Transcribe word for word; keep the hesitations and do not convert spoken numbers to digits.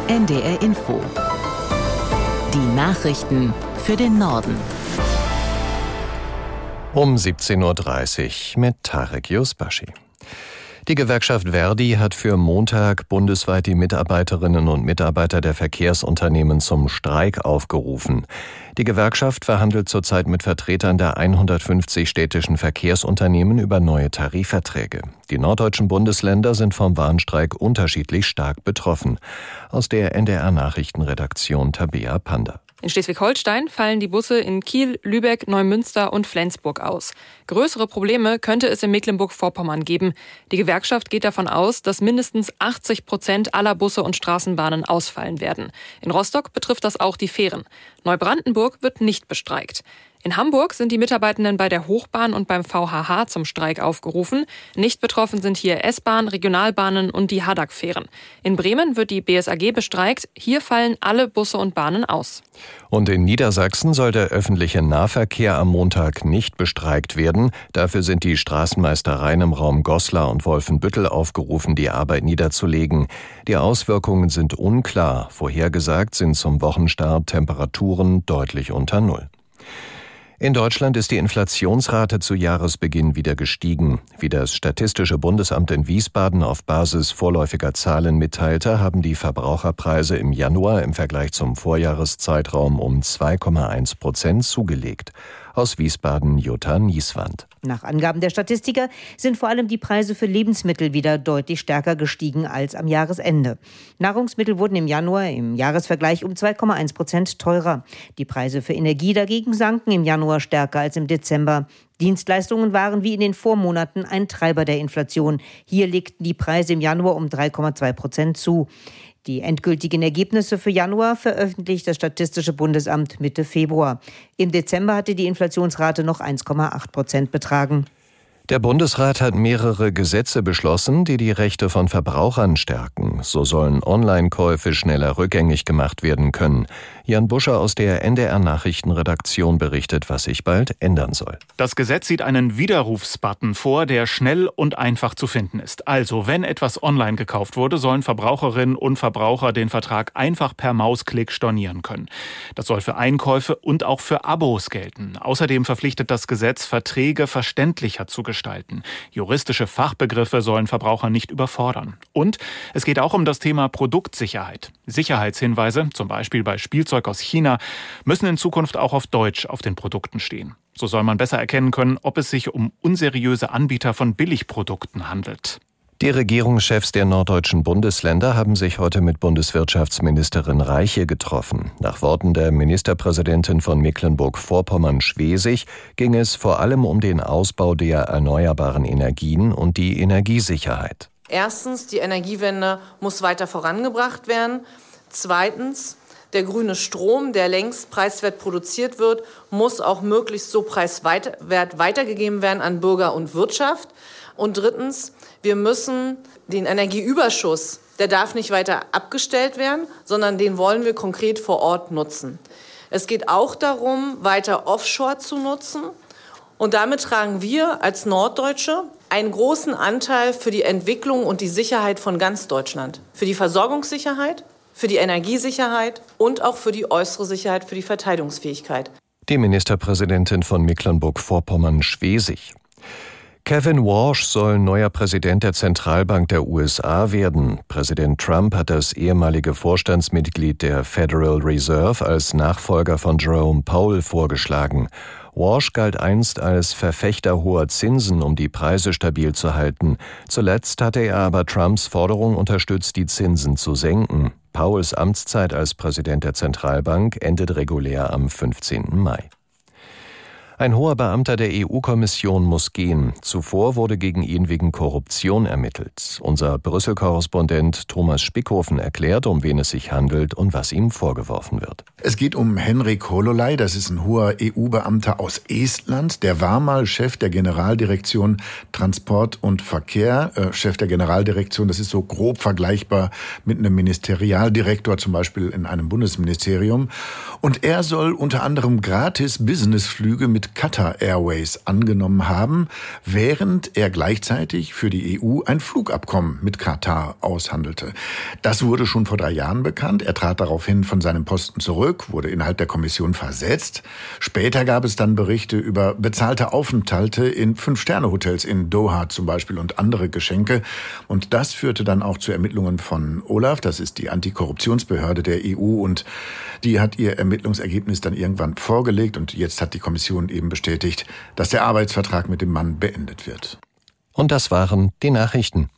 N D R Info. Die Nachrichten für den Norden. Um siebzehn Uhr dreißig mit Tarek Yusbashi. Die Gewerkschaft Verdi hat für Montag bundesweit die Mitarbeiterinnen und Mitarbeiter der Verkehrsunternehmen zum Streik aufgerufen. Die Gewerkschaft verhandelt zurzeit mit Vertretern der hundertfünfzig städtischen Verkehrsunternehmen über neue Tarifverträge. Die norddeutschen Bundesländer sind vom Warnstreik unterschiedlich stark betroffen. Aus der N D R-Nachrichtenredaktion Tabea Panda. In Schleswig-Holstein fallen die Busse in Kiel, Lübeck, Neumünster und Flensburg aus. Größere Probleme könnte es in Mecklenburg-Vorpommern geben. Die Gewerkschaft geht davon aus, dass mindestens achtzig Prozent aller Busse und Straßenbahnen ausfallen werden. In Rostock betrifft das auch die Fähren. Neubrandenburg wird nicht bestreikt. In Hamburg sind die Mitarbeitenden bei der Hochbahn und beim V H H zum Streik aufgerufen. Nicht betroffen sind hier S-Bahn, Regionalbahnen und die Haddock-Fähren. In Bremen wird die B S A G bestreikt. Hier fallen alle Busse und Bahnen aus. Und in Niedersachsen soll der öffentliche Nahverkehr am Montag nicht bestreikt werden. Dafür sind die Straßenmeistereien im Raum Goslar und Wolfenbüttel aufgerufen, die Arbeit niederzulegen. Die Auswirkungen sind unklar. Vorhergesagt sind zum Wochenstart Temperaturen deutlich unter Null. In Deutschland ist die Inflationsrate zu Jahresbeginn wieder gestiegen. Wie das Statistische Bundesamt in Wiesbaden auf Basis vorläufiger Zahlen mitteilte, haben die Verbraucherpreise im Januar im Vergleich zum Vorjahreszeitraum um zwei Komma eins Prozent zugelegt. Aus Wiesbaden Jutta Nieswand. Nach Angaben der Statistiker sind vor allem die Preise für Lebensmittel wieder deutlich stärker gestiegen als am Jahresende. Nahrungsmittel wurden im Januar im Jahresvergleich um zwei Komma eins Prozent teurer. Die Preise für Energie dagegen sanken im Januar stärker als im Dezember. Dienstleistungen waren wie in den Vormonaten ein Treiber der Inflation. Hier legten die Preise im Januar um drei Komma zwei Prozent zu. Die endgültigen Ergebnisse für Januar veröffentlicht das Statistische Bundesamt Mitte Februar. Im Dezember hatte die Inflationsrate noch eins Komma acht Prozent betragen. Der Bundesrat hat mehrere Gesetze beschlossen, die die Rechte von Verbrauchern stärken. So sollen Online-Käufe schneller rückgängig gemacht werden können. Jan Buscher aus der N D R-Nachrichtenredaktion berichtet, was sich bald ändern soll. Das Gesetz sieht einen Widerrufsbutton vor, der schnell und einfach zu finden ist. Also, wenn etwas online gekauft wurde, sollen Verbraucherinnen und Verbraucher den Vertrag einfach per Mausklick stornieren können. Das soll für Einkäufe und auch für Abos gelten. Außerdem verpflichtet das Gesetz, Verträge verständlicher zu gestalten. Gestalten. Juristische Fachbegriffe sollen Verbraucher nicht überfordern. Und es geht auch um das Thema Produktsicherheit. Sicherheitshinweise, zum Beispiel bei Spielzeug aus China, müssen in Zukunft auch auf Deutsch auf den Produkten stehen. So soll man besser erkennen können, ob es sich um unseriöse Anbieter von Billigprodukten handelt. Die Regierungschefs der norddeutschen Bundesländer haben sich heute mit Bundeswirtschaftsministerin Reiche getroffen. Nach Worten der Ministerpräsidentin von Mecklenburg-Vorpommern-Schwesig ging es vor allem um den Ausbau der erneuerbaren Energien und die Energiesicherheit. Erstens, die Energiewende muss weiter vorangebracht werden. Zweitens, der grüne Strom, der längst preiswert produziert wird, muss auch möglichst so preiswert weitergegeben werden an Bürger und Wirtschaft. Und drittens, wir müssen den Energieüberschuss, der darf nicht weiter abgestellt werden, sondern den wollen wir konkret vor Ort nutzen. Es geht auch darum, weiter Offshore zu nutzen. Und damit tragen wir als Norddeutsche einen großen Anteil für die Entwicklung und die Sicherheit von ganz Deutschland. Für die Versorgungssicherheit, für die Energiesicherheit und auch für die äußere Sicherheit, für die Verteidigungsfähigkeit. Die Ministerpräsidentin von Mecklenburg-Vorpommern-Schwesig. Kevin Walsh soll neuer Präsident der Zentralbank der U S A werden. Präsident Trump hat das ehemalige Vorstandsmitglied der Federal Reserve als Nachfolger von Jerome Powell vorgeschlagen. Walsh galt einst als Verfechter hoher Zinsen, um die Preise stabil zu halten. Zuletzt hatte er aber Trumps Forderung unterstützt, die Zinsen zu senken. Powells Amtszeit als Präsident der Zentralbank endet regulär am fünfzehnten Mai. Ein hoher Beamter der E U-Kommission muss gehen. Zuvor wurde gegen ihn wegen Korruption ermittelt. Unser Brüssel-Korrespondent Thomas Spickhofen erklärt, um wen es sich handelt und was ihm vorgeworfen wird. Es geht um Henrik Hololei, das ist ein hoher E U-Beamter aus Estland. Der war mal Chef der Generaldirektion Transport und Verkehr. Äh, Chef der Generaldirektion, das ist so grob vergleichbar mit einem Ministerialdirektor, zum Beispiel in einem Bundesministerium. Und er soll unter anderem gratis Businessflüge mit mit Qatar Airways angenommen haben, während er gleichzeitig für die E U ein Flugabkommen mit Katar aushandelte. Das wurde schon vor drei Jahren bekannt. Er trat daraufhin von seinem Posten zurück, wurde innerhalb der Kommission versetzt. Später gab es dann Berichte über bezahlte Aufenthalte in Fünf-Sterne-Hotels in Doha zum Beispiel und andere Geschenke. Und das führte dann auch zu Ermittlungen von OLAF, das ist die Antikorruptionsbehörde der E U, und die hat ihr Ermittlungsergebnis dann irgendwann vorgelegt und jetzt hat die Kommission eben bestätigt, dass der Arbeitsvertrag mit dem Mann beendet wird. Und das waren die Nachrichten.